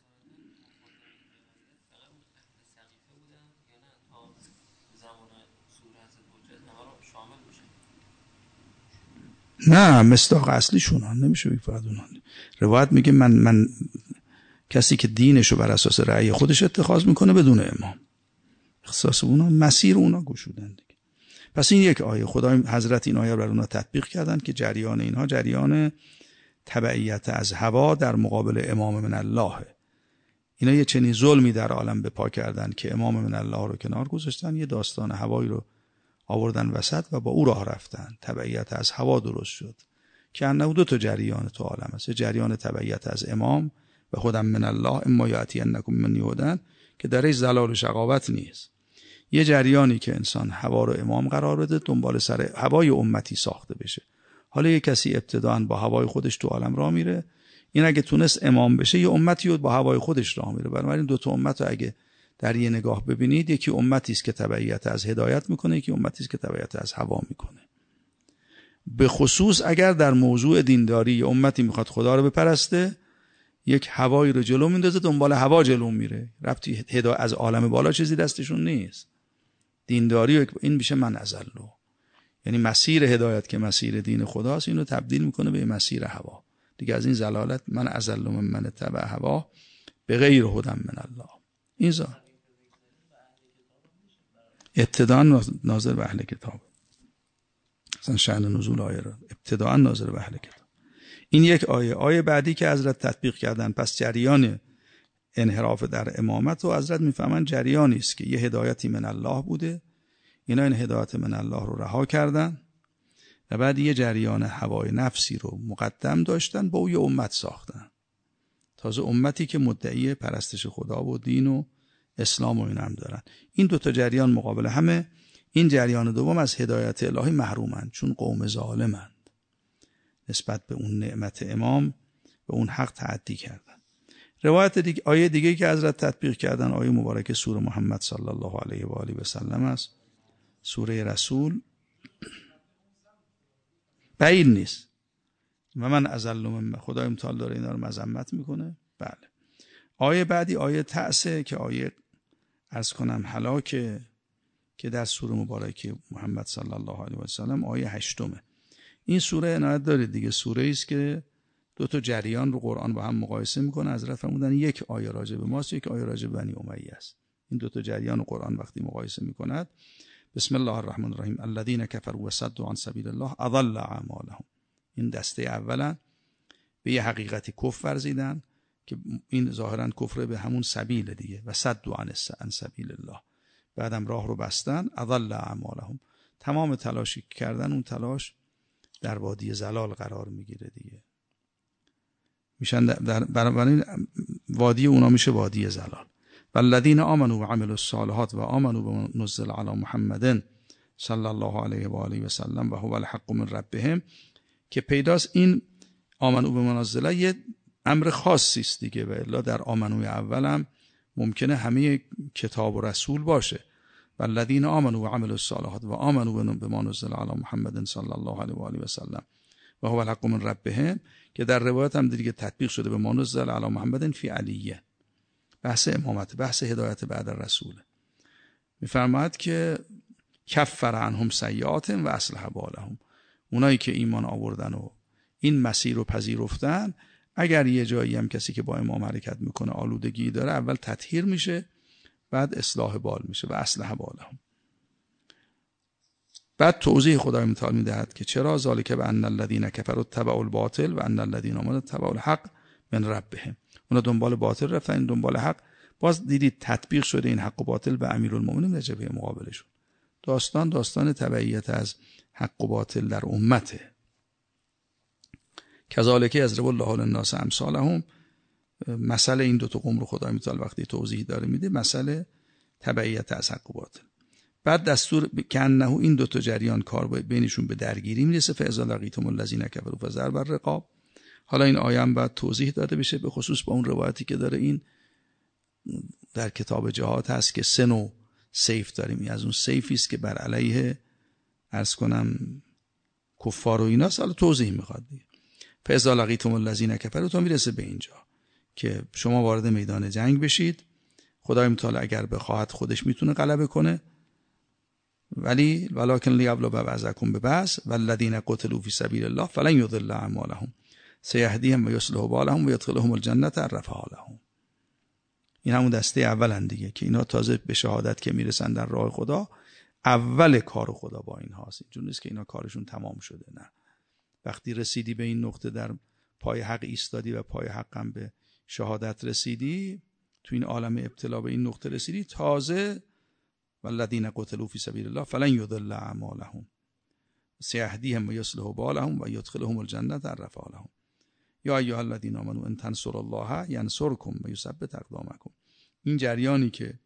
نه، مصداق اصلیشون نمیشه بگی فقط اونها. روایت میگه من من کسی که دینشو بر اساس رأی خودش اتخاذ میکنه بدون امام، اختصاص اونا مسیر اونا گشودن دیگه. پس این یک آیه خدای حضرت این آیه رو بر اونا تطبیق کردن که جریان اینها جریان تبعیت از هوا در مقابل امام من الله. اینا یه چنین ظلمی در عالم به پا کردن که امام من الله رو کنار گذاشتن، یه داستان هوایی رو آوردن وسط و با او راه رفتن. تبعیت از هوا درست شد که انه دو تا جریان تو عالم است، جریان تبعیت از امام و خودم من الله اما یاتینکم من هدی که درش ضلال و شقاوت نیست. یه جریانی که انسان هوا رو امام قرار بده، دنبال سر هوای امتی ساخته بشه. حالا یه کسی ابتداء با هوای خودش تو عالم راه میره، این اگه تونست امام بشه یه امتی رو با هوای خودش راه میره. بنابراین دو تا امت رو اگه در یه نگاه ببینید، یکی امتی است که تبعیت از هدایت میکنه، یکی امتی است که تبعیت از هوا میکنه. به خصوص اگر در موضوع دینداری یه امتی میخواد خدا رو بپرسته، یک هوایی رو جلو میندازه، دنبال هوا جلو میره، ربطی هدایت از عالم بالا چیزی دستشون نیست. دینداری این میشه من ازلو، یعنی مسیر هدایت که مسیر دین خداست، اینو تبدیل میکنه به مسیر هوا. دیگه از این زلالت من ازلو من من تبع هوا به غیر هدم من الله. این زا ابتداء ناظر به اهل کتاب، اصلا شأن نزول آیه رو ابتداء ناظر به اهل کتاب. این یک آیه. آیه بعدی که حضرت تطبیق کردن، پس جریان انحراف در امامت و حضرت میفهمن جریانی است که یه هدایتی من الله بوده، اینا این هدایت من الله رو رها کردن و بعد یه جریان هوای نفسی رو مقدم داشتن، با او یه امت ساختن. تازه امتی که مدعی پرستش خدا و دین و اسلام و این هم دارن. این دوتا جریان مقابل همه. این جریان دوم از هدایت الهی محرومند، چون قوم ظالمند، نسبت به اون نعمت امام به اون حق تعدی کردن. روایت دیگه، آیه دیگه که حضرت تطبیق کردن، آیه مبارک سوره محمد صلی الله علیه و آله و سلم است، سوره رسول. بعید نیست و من ازل من، خدا امتحان داره اینا رو مذمت میکنه. بله. آیه بعدی آیه تعسه که آیه عرض کنم هلاکه که در سوره مبارکه محمد صلی الله علیه و سلم آیه هشتمه. این سوره عنایت داره دیگه، سوره است که دو تا جریان رو قرآن با هم مقایسه میکنه. حضرت فرمودن یک آیه راجع به ماست، یک آیه راجع به بنی امیه است. این دو تا جریان رو قرآن وقتی مقایسه میکند، بسم الله الرحمن الرحیم الذین کفروا وصدوا عن سبیل الله اضل اعمالهم. این دسته اولا به یه حقیقتی کفر ورزیدن که این ظاهرا کفر به همون سبیل دیگه، و صدوا عن سبیل الله، بعدم راه رو بستن. اضل اعمالهم، تمام تلاشی کردن اون تلاش در وادی زلال قرار میگیره دیگه، میشن در بنابراین وادی اونا میشه وادی زلال. والذین آمنوا وعملوا الصالحات و آمنوا بما نزل علی محمد صلی الله علیه و آله و سلم و هو الحق من ربهم، که پیداست این آمنوا بما نزل یه امر خاصی است دیگه، و الا در آمنوی اولم ممکنه همه کتاب و رسول باشه. والذین آمنوا وعملوا الصالحات و آمنوا بما نزل علی محمد صلی الله علیه و آله و سلم و هو الحق من ربهم، که در روایت هم دیگه تطبیق شده به ما نزل علی محمد فی علیه، بحث امامت، بحث هدایت بعد الرسول. میفرماید که کفر عنهم سیئاتهم و اصلح بالهم، اونایی که ایمان آوردن و این مسیر رو پذیرفتن، اگر یه جایی هم کسی که با امام حرکت میکنه آلودگی داره، اول تطهیر میشه، بعد اصلاح بال میشه و اصلح بالهم. بعد توضیح خدای متعال میدهد که چرا، ذالک بان الذین کفروا اتبعوا الباطل و ان الذین آمنوا اتبعوا الحق من ربهم. اونا دنبال باطل رفتن، این دنبال حق. باز دیدید تطبیق شده این حق و باطل به امیرالمومنین در جبهه مقابلشون. داستان داستان تبعیت از حق و باطل در امته. کذالک یضرب الله للناس امثالهم، مسئله این دو تا قوم رو خدای متعال وقتی توضیح داره میده، مسئله تبعیت از حق و باطل. بعد دستور کنه این دو تا جریان کار بینشون به درگیری میرسه. فاذا لقیتم الذین کفروا فضرب الرقاب. حالا این آیه هم باید توضیح داده بشه، به خصوص با اون روایتی که داره. این در کتاب جهاد هست که سه نوع سیف داریم. این از اون سیفی است که بر علیه عرض کنم کفار و اینا. حالا توضیح میخواد دیگه. فاذا لقیتم الذین کفروا تو میرسه به اینجا که شما وارد میدان جنگ بشید. خدای متعال اگر بخواهد خودش میتونه غلبه کنه، ولی ولکن لیبلو بعضکم ببعض والذین قتلوا فی سبیل الله فلن یضل اعمالهم سیهدیهم و یصلح بالهم و یدخلهم الجنة عرفها لهم. این همون دسته اولن دیگه که اینا تازه به شهادت که میرسن در راه خدا، اول کار خدا با این هاست. اینجور نیست که اینا کارشون تمام شده، نه. وقتی رسیدی به این نقطه، در پای حق ایستادی و پای حقم به شهادت رسیدی، تو این عالم ابتلا به این نقطه رسیدی، تازه والذین قتلوا فی سبیل الله فلن یضل اعمالهم سیهدیهم و یصلح بالهم و یدخلهم الجنة عرفها لهم. یا ایها الذین آمنوا ان تنصروا الله ینصرکم و یثبت اقدامکم. این جریانی که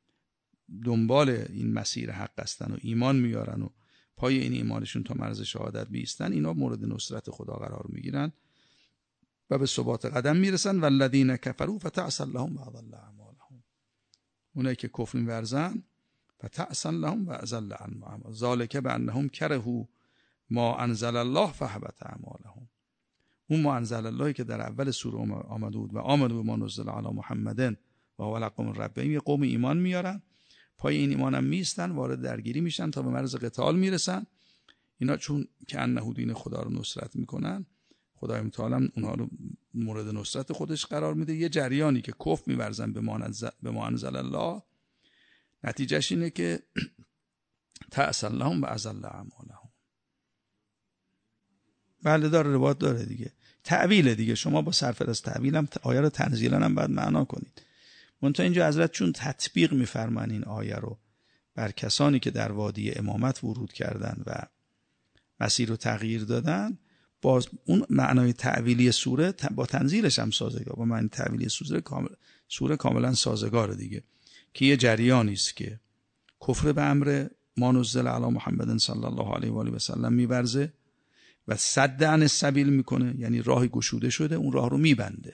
دنبال این مسیر حق هستن و ایمان میارن و پای این ایمانشون تا مرز شهادت بیستن، اینا مورد نصرت خدا قرار میگیرن و به ثبات قدم میرسن. والذین کفروا فتعسا لهم و اضل اعمالهم. اونایی که کفر می‌ورزن فتعسا لهم و اضل اعمالهم ذالک بانهم کرهوا ما انزل الله فحبط اعمالهم. اون ما انزل اللهی که در اول سوره آمده بود و آمده به ما نزل علی محمد و هو الحق من ربهم، یه قوم ایمان میارن، پای این ایمان هم میستن، وارد درگیری میشن تا به مرز قتال میرسن. اینا چون که انه دین خدا رو نصرت میکنن، خدای متعال اونها رو مورد نصرت خودش قرار میده. یه جریانی که کفر میورزن به ما انزل الله، نتیجهش اینه که تعسا لهم و اضل اعمالهم. بله داره، روایت داره دیگه، تعویل دیگه. شما با صرف از تعویل هم آیه رو تنزیلا هم باید معنا کنید. منتها اینجا حضرت چون تطبیق میفرمان این آیه رو بر کسانی که در وادی امامت ورود کردن و مسیر رو تغییر دادن، باز اون معنای تعویلی سوره با تنزیلش هم سازگار، با معنی تعویلی سوره کامل سوره کاملا سازگاره دیگه، که یه جریانی است که کفر به امر ما نزل علی محمد صلی الله علیه و آله و سلم می‌ورزه و صد عن السبیل میکنه، یعنی راهی گشوده شده، اون راه رو میبنده.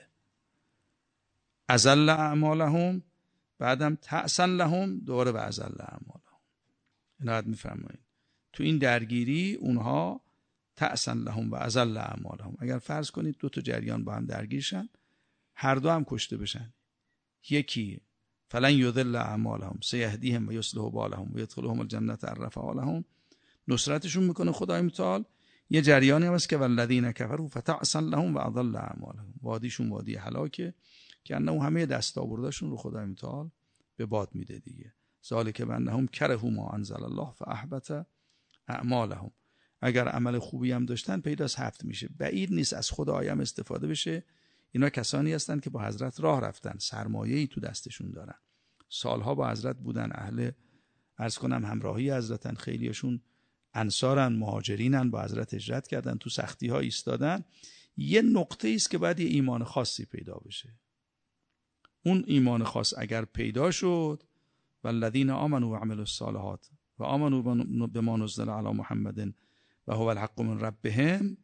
اضل اعمالهم، بعدم تعسا لهم، دوباره به اضل اعمالهم. عنایت میفرمایید تو این درگیری اونها تعسا لهم و اضل اعمالهم. اگر فرض کنید دو تا جریان با هم درگیر شن، هر دو هم کشته بشن، یکی فلن یضل اعمالهم سیهدیهم و یصلح بالهم و یدخلهم الجنة عرفها لهم، نصرتشون میکنه خدای متعال. یه جریانی هم هست که والذین کفروا فتعسا لهم و اضل اعمالهم، وادیشون وادی هلاکه که انه همه دستاوردشون رو خدای متعال به باد میده دیگه. ذالک بانهم کرهوا ما انزل الله فاحبط اعمالهم. اگر عمل خوبی هم داشتن پیداست حفت میشه. بعید نیست از خود آیه هم استفاده بشه. اینا کسانی هستند که با حضرت راه رفتن، سرمایه‌ای تو دستشون دارن، سالها با حضرت بودن، اهل عرض کنم همراهی حضرتن، خیلیشون انصارن، مهاجرینن، با حضرت هجرت کردن، تو سختی ها ایستادن. یه نقطه است که باید یه ایمان خاصی پیدا بشه. اون ایمان خاص اگر پیدا شد، والذین آمنوا و عملوا الصالحات و آمنوا بما نزل علی محمد و هو الحق من ربهم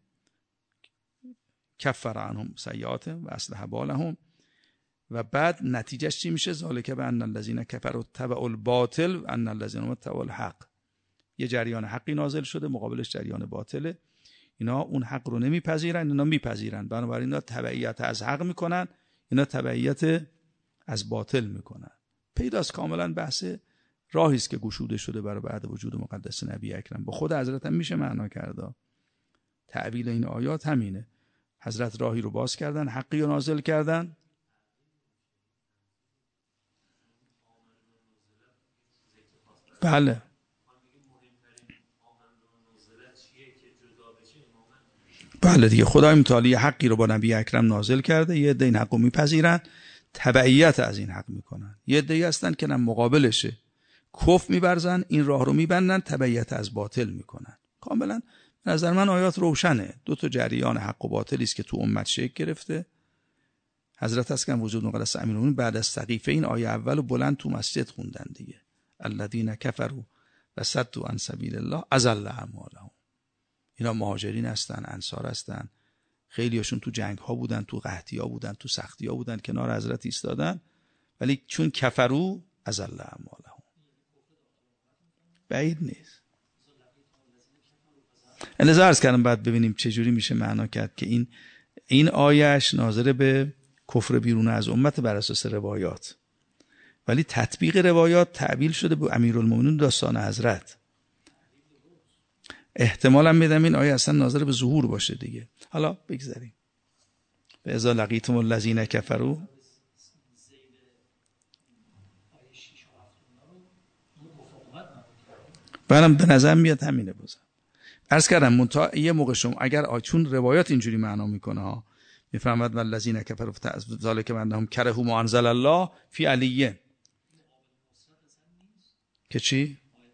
کفر عنهم سیئاتهم و اصلح بالهم. و بعد نتیجهش چی میشه؟ ذالک بان الذین کفروا اتبعوا الباطل و ان الذین آمنوا اتبعوا الحق. یه جریان حقی نازل شده، مقابلش جریان باطله. اینا اون حق رو نمیپذیرن، اینا میپذیرن، بنابراین اینا تبعیت از حق میکنن، اینا تبعیت از باطل میکنن. پیداست کاملا بحث راهی است که گشوده شده برای بعد وجود مقدس نبی اکرم. با خود حضرت هم میشه معنا کرده. تعبیل این آیات همینه. حضرت راهی رو باز کردن، حقی رو نازل کردن. بله بله دیگه، خدای متعالی حقی رو با نبی اکرم نازل کرده، یه عده این حق رو میپذیرن، تبعیت از این حق میکنن. یه عده هستن که نه مقابلشه، کفر میبرزن، این راه رو میبندن، تبعیت از باطل میکنن. کاملا به نظر من آیات روشنه. دو تا جریان حق و باطلی است که تو امت شکل گرفته. حضرت هست که وجود مقدس امیرالمومنین بعد از سقیفه این آیه اول رو بلند تو مسجد خوندن دیگه. الذین کفروا و صدوا عن سبیل الله اضل اعمالهم. اینا مهاجرین هستن، انصار هستن، خیلیاشون تو جنگ ها بودن، تو قحطی ها بودن، تو سختی ها بودن، کنار حضرت ایستادن، ولی چون کفرو اضل اعمالهم. بعید نیست. لذا عرض کردم بعد ببینیم چجوری میشه معنا کرد که این این آیهش ناظر به کفر بیرون از امت بر اساس روایات، ولی تطبیق روایات تعبیل شده به امیرالمومنین داستان حضرت. احتمالاً میدم این آیه اصلا ناظر به ظهور باشه دیگه. حالا بگذاریم. به اذا لقیتم الذین کفروا، برام به نظر میاد همینه. بازم عرض کردم منتها یه موقع شما اگر چون روایات اینجوری معنا میکنه ها، میفهمد والذین کفروا ذالک بانهم کرهوا ما انزل الله فی علیه که چی؟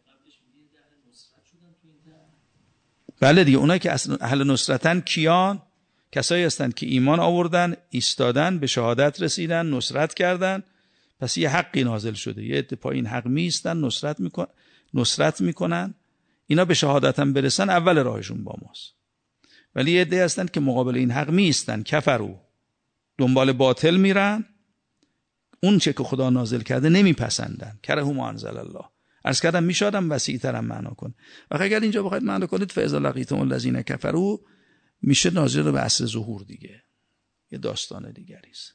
بله دیگه، اونایی که اهل نصرتن کیان؟ کسایی هستند که ایمان آوردن، ایستادن، به شهادت رسیدن، نصرت کردن، پس یه حقی نازل شده، یه عده پایین حق میستن، نصرت میکن نصرت میکنن، اینا به شهادت هم برسن اول راهشون با ماست. ولی یه عده هستند که مقابل این حق میستن، کفرو، دنبال باطل میرن، اون چه که خدا نازل کرده نمیپسندن، کرهوا ما انزل الله. عرض کردم میشادم وسیع‌تر هم معنا کن. و اگر اینجا بخواید معنا کنید فاذا لقیتم الذین کفروا، میشه ناظر به عصر ظهور دیگه، یه داستان دیگری است.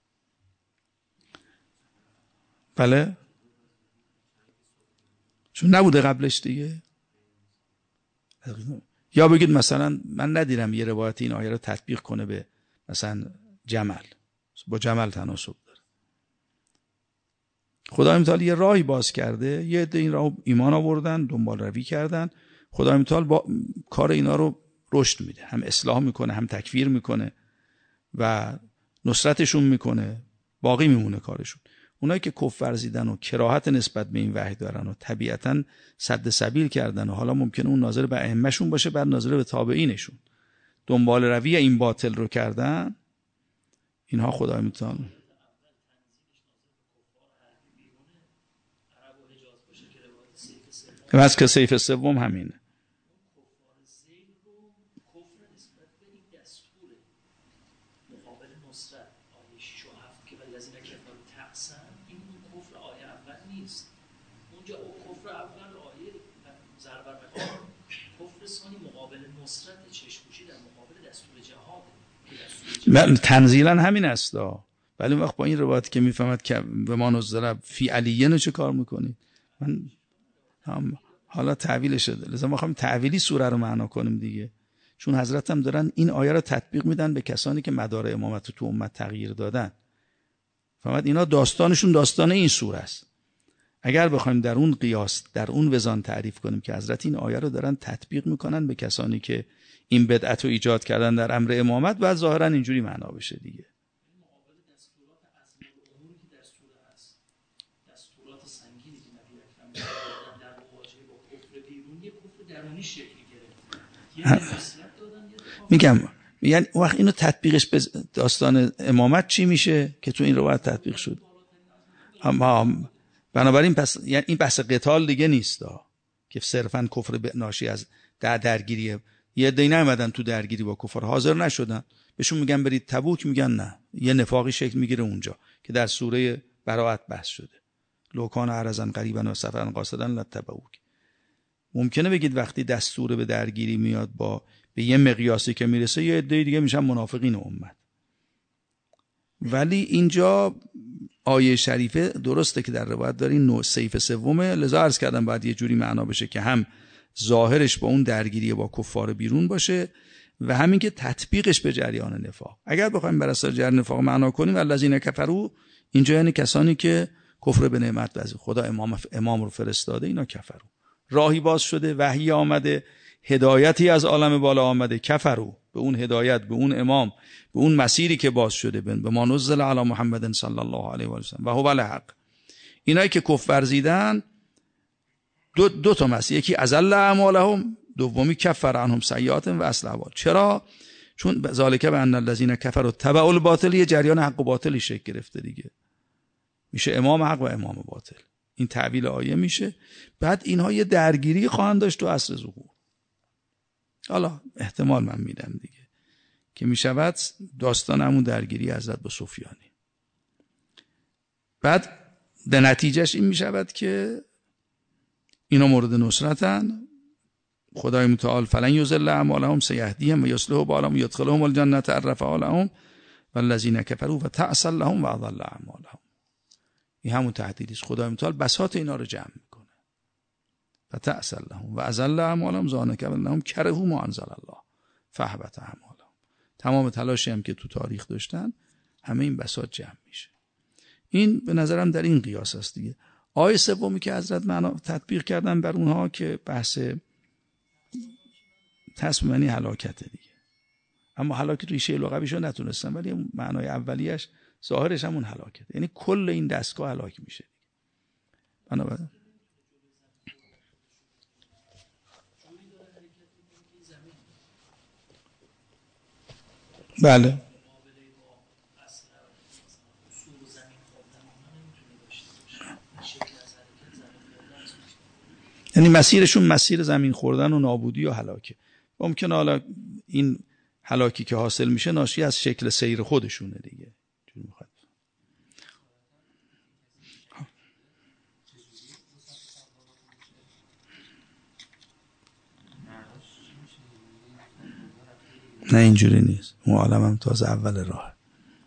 بله، چون نبوده قبلش دیگه. یا بگید مثلا من ندیدم یه روایت این آیه رو تطبیق کنه به مثلا جمل، با جمل تناسب داره. خدای متعال یه راهی باز کرده، یه عده این راه ایمان آوردن، دنبال روی کردن، خدای متعال با کار اینا رو رشد میده، هم اصلاح میکنه، هم تکفیر میکنه و نصرتشون میکنه، باقی میمونه کارشون. اونایی که کفر ورزیدن و کراهت نسبت به این وحی دارن و طبیعتاً سد سبیل کردن و حالا ممکنه اون ناظر به ائمه‌شون باشه، بعد ناظر به تابعینشون، دنبال روی این باطل رو کردن، اینها خدای متعال بس که سیف سوم همینه. تنزیلا همین است، ولی وقت با این روایت که میفهمد که به ما نزل فی علیه نو چه کار میکنید؟ من هم حالا تعویل شده، لذا ما خواهیم تعویلی سوره رو معنا کنیم دیگه، چون حضرت هم دارن این آیه رو تطبیق میدن به کسانی که مدار امامت رو تو امت تغییر دادن. فهمید اینا داستانشون داستان این سوره است. اگر بخوایم در اون قیاس، در اون وزان تعریف کنیم که حضرت این آیه رو دارن تطبیق میکنن به کسانی که این بدعت رو ایجاد کردن در امر امامت، و ظاهرا اینجوری معنا بشه دیگه. میگم یعنی وقت اینو تطبیقش به داستان امامت چی میشه که تو این روایت تطبیق شد؟ اما بنابراین پس یعنی این بحث قتال دیگه نیست که صرفا کفر ناشی از در درگیریه. یه عده نیومدن تو درگیری با کفار، حاضر نشدن، بهشون میگن برید تبوک، میگن نه، یه نفاقی شکل میگیره اونجا که در سوره براءت بحث شده، لو کان عرضا قریبا و سفرا قاصدا لتبوک. ممکنه بگید وقتی دستور به درگیری میاد با به یه مقیاسی که میرسه، یه عده دیگه میشن منافقین امت. ولی اینجا آیه شریفه درسته که در روایت دارین نوع سیف سومه، لذا عرض کردم باید یه جوری معنا بشه که هم ظاهرش با اون درگیری با کفار بیرون باشه و همین که تطبیقش به جریان نفاق. اگر بخوایم بر اساس جریان نفاق معنا کنیم الذین کفروا، اینجا یعنی کسانی که کفر به نعمت وزید، خدا امام امام رو فرستاده، اینا کفروا. راهی باز شده، وحی آمده، هدایتی از عالم بالا آمده، کفروا به اون هدایت، به اون امام، به اون مسیری که باز شده، به ما نزل علی محمد صلی الله علیه و سلم و هو الحق. اینایی که کفر ورزیدن دو, دو تا مسیر، یکی ازل اعمالهم، دومی کفر عنهم سیئات و اصلح احوال. چرا؟ چون ذالک بان الذین کفروا تبعوا الباطل، یه جریان حق و باطلی شکل گرفته دیگه، میشه امام حق و امام باطل. این تعبیل آیه میشه. بعد اینها یه درگیری خواهند داشت تو عصر ظهور. حالا احتمال من میدم دیگه که میشود داستان همون درگیری حضرت با سفیانی. بعد در نتیجهش این میشود که اینا مورد نصرتن. خدای متعال فلن یضل اعمالهم سیهدیهم و یصلح بالهم و یدخلهم الجنة عرفها لهم والذین کفروا فتعسا لهم و اضل اعمالهم. این همون تهدیدی است. خدای متعال بساط اینا رو جمع میکنه. فتعسا لهم و اضل اعمالهم ذالک بانهم کرهوا ما انزل الله فاحبط اعمالهم. تمام تلاشی هم که تو تاریخ داشتن همه این بساط جمع میشه. این به نظرم در این قیاس است دیگه. آیه سومی که حضرت معنا تطبیق کردن بر اونها که بحث تصمیمانی هلاکته دیگه. اما هلاکت ریشه لغویشو نتونستن، ولی معنای اولیش ظاهرش همون هلاکت، یعنی کل این دستگاه هلاک میشه. بنابراین بله یعنی مسیرشون مسیر زمین خوردن و نابودی و هلاکه. ممکنه حالا این هلاکی که حاصل میشه ناشی از شکل سیر خودشونه دیگه. نه اینجوری نیست، اون عالم هم تازه اول راه.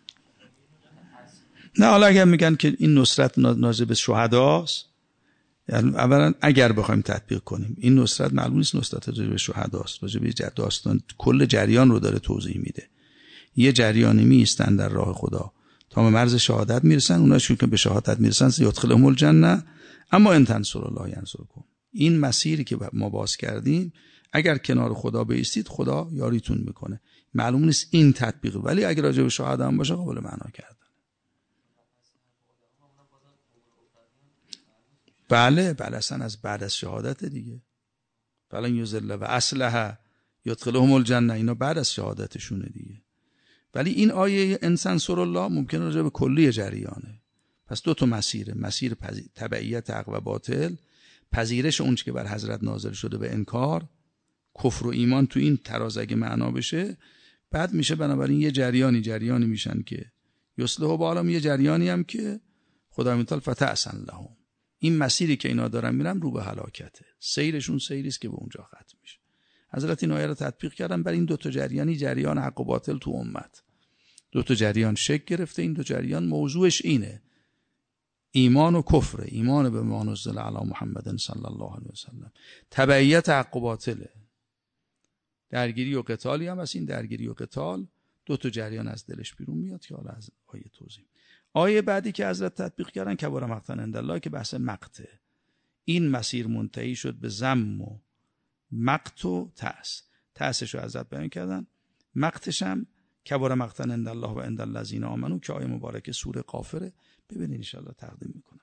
نه حالا اگر میگن که این نصرت نازل به شهداست، یعنی اولا اگر بخوایم تطبیق کنیم این نصرت معلوم نیست نصرت راجع به شهداست، راجع به داستان کل جریان رو داره توضیح میده. یه جریانی میستن در راه خدا تا به مرز شهادت میرسن، اونها چون که به شهادت میرسن یدخلهم الجنه اما ان تنصروا الله ینصرکم. این مسیری که ما باز کردیم اگر کنار خدا بایستید خدا یاریتون میکنه. معلوم نیست این تطبیق، ولی اگر راجع به شهادت هم باشه قابل معنا کردن. بله بله اصلا از بعد از شهادت دیگه. فلن یضل و اصلح یدخلهم الجنه، اینا بعد از شهادتشونه دیگه. ولی این آیه انسان سر الله ممکنه راجع به کلی جریانه. پس دو تا مسیره، مسیر تبعیت حق و باطل، پذیرش اون چیزی که بر حضرت نازل شده به انکار، کفر و ایمان تو این تراز اگه معنا بشه، بعد میشه بنابراین یه جریانی جریانی میشن که یصلح و بالهم، یه جریانی هم که خدای متعال فتعسا لهم. این مسیری که اینا دارن میرن رو به هلاکته، سیرشون سیری است که به اونجا ختم میشه. حضرت این آیه رو تطبیق کردن بر این دو تا جریانی، جریان حق و باطل تو امت. دو تا جریان شکل گرفته. این دو جریان موضوعش اینه، ایمان و کفر، ایمان به ما نزل علی محمد صلی الله علیه وسلم، تبعیت حق و باطله. درگیری و قتالی هم از این درگیری و قتال دو تا جریان از دلش بیرون میاد که حالا از آیه توضیح. آیه بعدی که حضرت تطبیق کردن کبر مقتا عند الله که بحث مقته. این مسیر منتهی شد به ذم و مقت و تأس. تأسش رو حضرت بیان کردن، مقتش هم کبر مقتا عند الله و عند الذین آمنو که آیه مبارکه سوره غافره. ببینید ان شاء الله تقدیم میکنم.